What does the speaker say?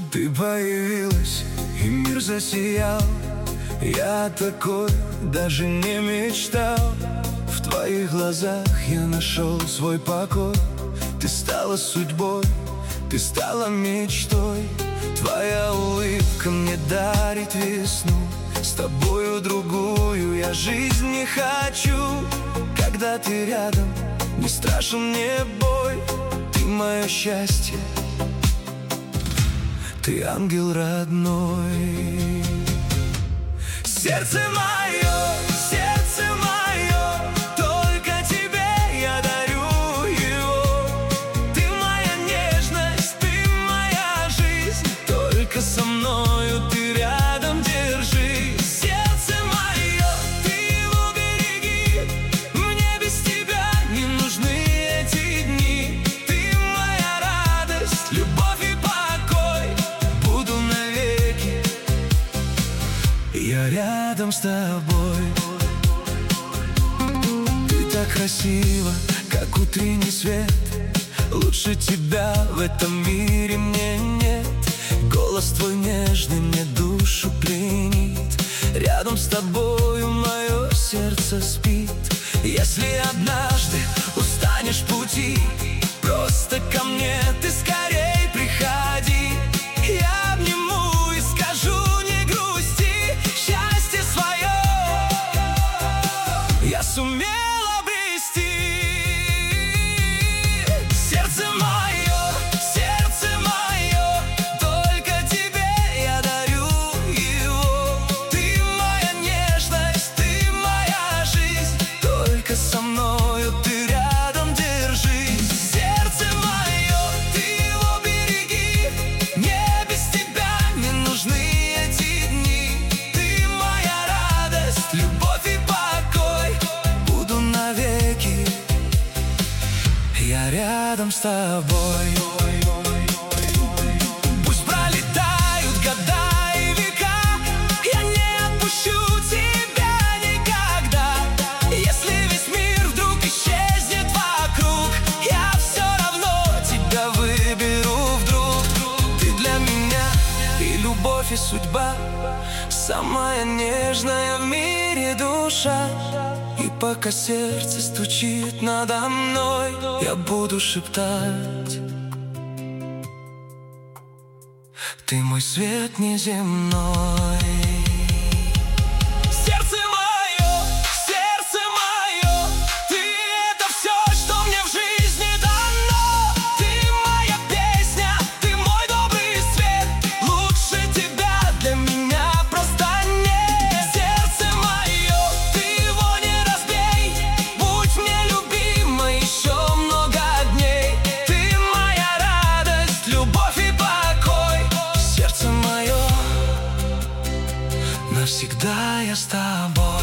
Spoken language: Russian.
Ты появилась, и мир засиял. Я такой даже не мечтал. В твоих глазах я нашел свой покой. Ты стала судьбой, ты стала мечтой. Твоя улыбка мне дарит весну. С тобою другую я жизнь не хочу. Когда ты рядом, не страшен мне бой. Ты мое счастье, ты ангел родной. Сердце мое, только тебе я дарю его. Ты моя нежность, ты моя жизнь. Только со мною ты рядом держи. Сердце мое, ты его береги. Мне без тебя не нужны эти дни. Ты моя радость, любовь и покой. Буду навеки я рядом с тобой. Ты так красива, как утренний свет. Лучше тебя в этом мире мне нет. Голос твой нежный мне душу пленит. Рядом с тобою мое сердце спит. Если однажды устанешь пути, просто ко мне ты скорей приходи. Я обниму и скажу: не грусти, счастье свое я сумел обрести. Сердце мое, только тебе я дарю его. Ты моя нежность, ты моя жизнь. Только со мною ты рядом держи. Сердце мое, ты его береги. Мне без тебя не нужны эти дни. Ты моя радость, любовь и покой. Буду навеки я рядом с тобой. Пусть пролетают года и века, я не отпущу тебя никогда. Если весь мир вдруг исчезнет вокруг, я все равно тебя выберу вдруг. Ты для меня и любовь, и судьба, самая нежная в мире душа. И пока сердце стучит надо мной, я буду шептать: ты мой свет неземной. Сердце мое, ты это все, что мне в жизни дано. Ты моя песня, ты мой добрый свет. Лучше тебя для меня просто нет. Сердце мое, ты его не разбей. Будь мне любима еще много дней. Ты моя радость, любовь и покой. Сердце мое, навсегда я с тобой.